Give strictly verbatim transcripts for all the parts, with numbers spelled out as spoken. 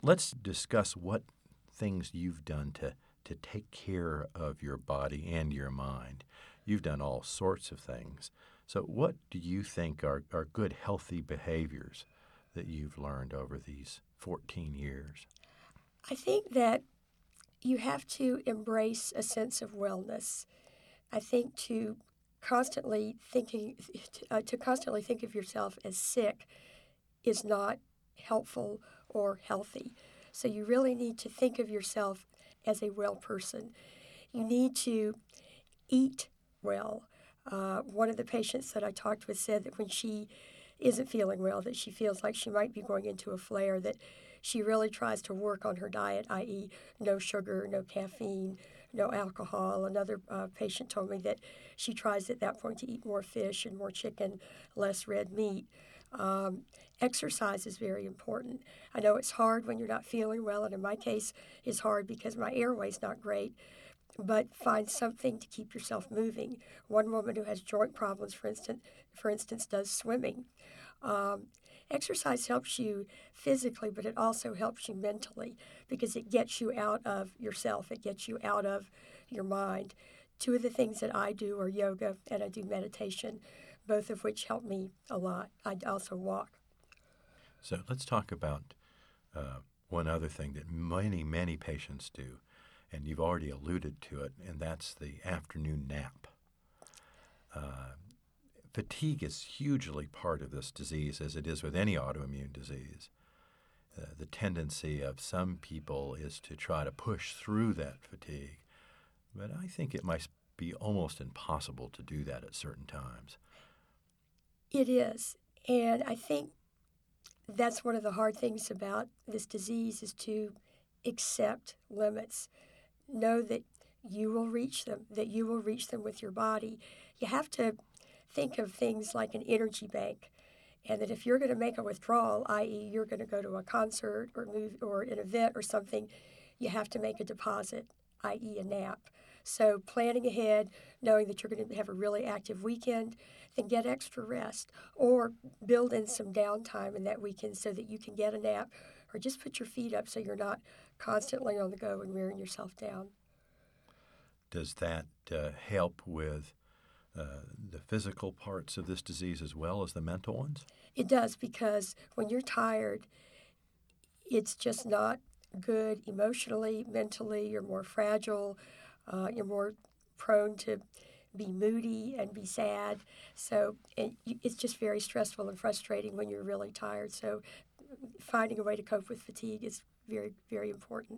let's discuss what things you've done to, to take care of your body and your mind. You've done all sorts of things. So what do you think are, are good, healthy behaviors that you've learned over these fourteen years? I think that you have to embrace a sense of wellness. I think to constantly thinking uh, to constantly think of yourself as sick is not helpful or healthy. So you really need to think of yourself as a well person. You need to eat well. Uh, one of the patients that I talked with said that when she isn't feeling well, that she feels like she might be going into a flare, that she really tries to work on her diet, that is no sugar, no caffeine, no alcohol. Another uh, patient told me that she tries at that point to eat more fish and more chicken, less red meat. Um, exercise is very important. I know it's hard when you're not feeling well, and in my case, it's hard because my airway's not great. But find something to keep yourself moving. One woman who has joint problems, for instance, for instance, does swimming. Um, exercise helps you physically, but it also helps you mentally because it gets you out of yourself. It gets you out of your mind. Two of the things that I do are yoga and I do meditation, both of which help me a lot. I also walk. So let's talk about uh, one other thing that many, many patients do, and you've already alluded to it, and that's the afternoon nap. Uh, fatigue is hugely part of this disease, as it is with any autoimmune disease. Uh, the tendency of some people is to try to push through that fatigue, but I think it might be almost impossible to do that at certain times. It is, and I think that's one of the hard things about this disease is to accept limits. Know that you will reach them, that you will reach them with your body. You have to think of things like an energy bank, and that if you're going to make a withdrawal, that is you're going to go to a concert or move or an event or something, you have to make a deposit, that is a nap. So planning ahead, knowing that you're going to have a really active weekend, then get extra rest or build in some downtime in that weekend so that you can get a nap or just put your feet up so you're not constantly on the go and wearing yourself down. Does that uh, help with uh, the physical parts of this disease as well as the mental ones? It does, because when you're tired, it's just not good emotionally, mentally. You're more fragile. Uh, you're more prone to be moody and be sad. So it, it's just very stressful and frustrating when you're really tired. So finding a way to cope with fatigue is very, very important.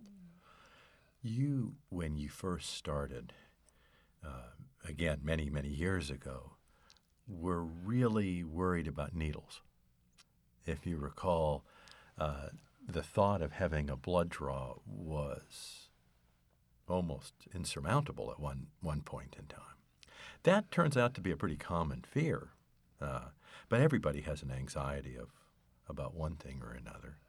You, when you first started, uh, again, many, many years ago, were really worried about needles. If you recall, uh, the thought of having a blood draw was almost insurmountable at one, one point in time. That turns out to be a pretty common fear, uh, but everybody has an anxiety of about one thing or another.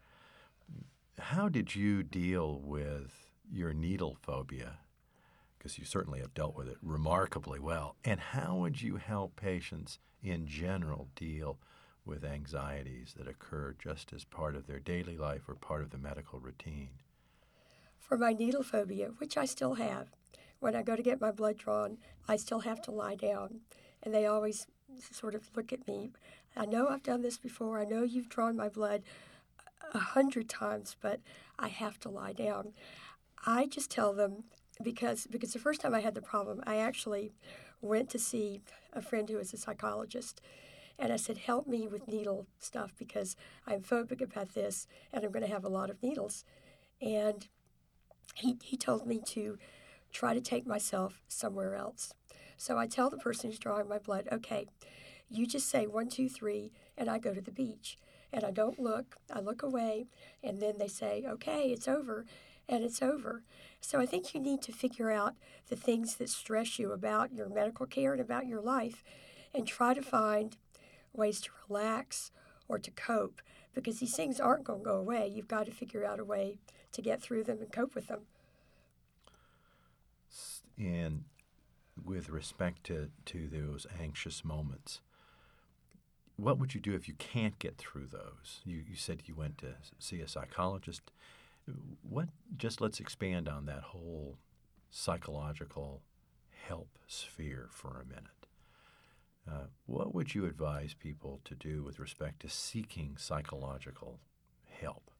How did you deal with your needle phobia? Because you certainly have dealt with it remarkably well. And how would you help patients in general deal with anxieties that occur just as part of their daily life or part of the medical routine? For my needle phobia, which I still have, when I go to get my blood drawn, I still have to lie down. And they always sort of look at me. I know I've done this before. I know you've drawn my blood a hundred times, but I have to lie down. I just tell them, because because the first time I had the problem, I actually went to see a friend who is a psychologist. And I said, help me with needle stuff because I'm phobic about this and I'm going to have a lot of needles. And he, he told me to try to take myself somewhere else. So I tell the person who's drawing my blood, okay, you just say one, two, three, and I go to the beach. And I don't look, I look away, and then they say, okay, it's over, and it's over. So I think you need to figure out the things that stress you about your medical care and about your life and try to find ways to relax or to cope, because these things aren't going to go away. You've got to figure out a way to get through them and cope with them. And with respect to, to those anxious moments, what would you do if you can't get through those? You, you said you went to see a psychologist. What? Just let's expand on that whole psychological help sphere for a minute. Uh, what would you advise people to do with respect to seeking psychological help?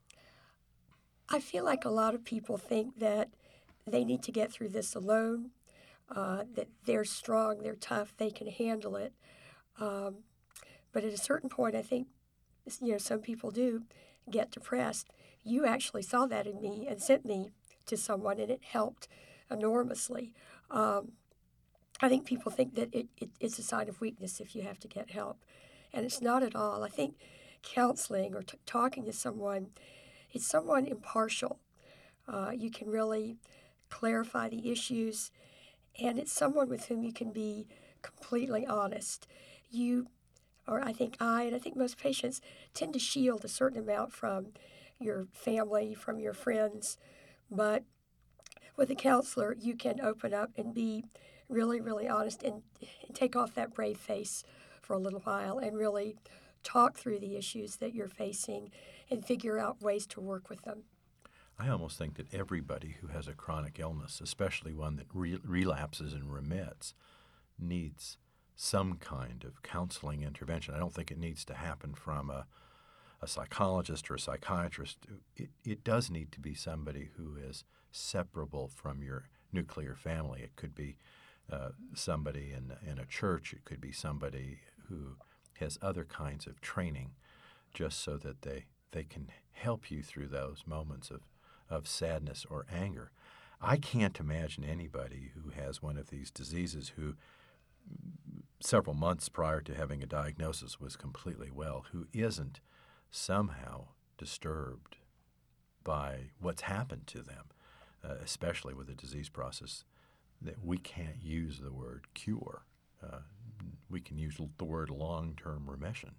I feel like a lot of people think that they need to get through this alone, uh, that they're strong, they're tough, they can handle it. Um, but at a certain point, I think, you know, some people do get depressed. You actually saw that in me and sent me to someone, and it helped enormously. Um, I think people think that it, it, it's a sign of weakness if you have to get help, and it's not at all. I think counseling or t- talking to someone, it's someone impartial. Uh, you can really clarify the issues, and it's someone with whom you can be completely honest. You, or I think I, and I think most patients tend to shield a certain amount from your family, from your friends, but with a counselor, you can open up and be really, really honest and, and take off that brave face for a little while and really talk through the issues that you're facing and figure out ways to work with them. I almost think that everybody who has a chronic illness, especially one that re- relapses and remits, needs some kind of counseling intervention. I don't think it needs to happen from a, a psychologist or a psychiatrist. It, it does need to be somebody who is separable from your nuclear family. It could be uh, somebody in, in a church. It could be somebody who has other kinds of training just so that they, they can help you through those moments of, of sadness or anger. I can't imagine anybody who has one of these diseases who several months prior to having a diagnosis was completely well, who isn't somehow disturbed by what's happened to them, uh, especially with the disease process, that we can't use the word cure. Uh, we can use the word long-term remission.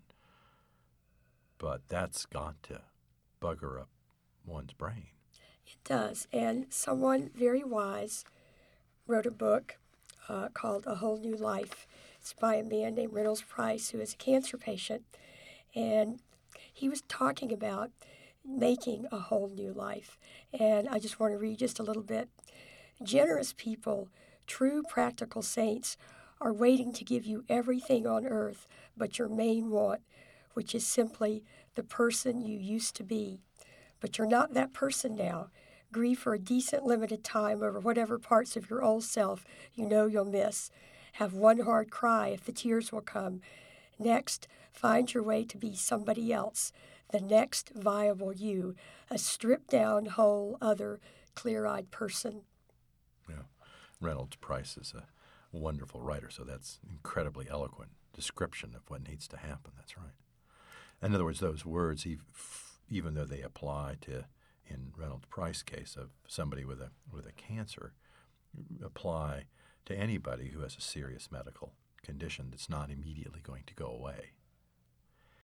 But that's got to bugger up one's brain. It does. And someone very wise wrote a book uh, called A Whole New Life. It's by a man named Reynolds Price, who is a cancer patient. And he was talking about making a whole new life. And I just want to read just a little bit. Generous people, true practical saints, are waiting to give you everything on earth but your main want, which is simply the person you used to be. But you're not that person now. Grieve for a decent limited time over whatever parts of your old self you know you'll miss. Have one hard cry if the tears will come. Next, find your way to be somebody else, the next viable you, a stripped-down, whole, other, clear-eyed person. Yeah. Reynolds Price is a wonderful writer, so that's incredibly eloquent description of what needs to happen. That's right. In other words, those words, even though they apply to, in Reynolds Price's case, of somebody with a with a cancer, apply to anybody who has a serious medical condition that's not immediately going to go away.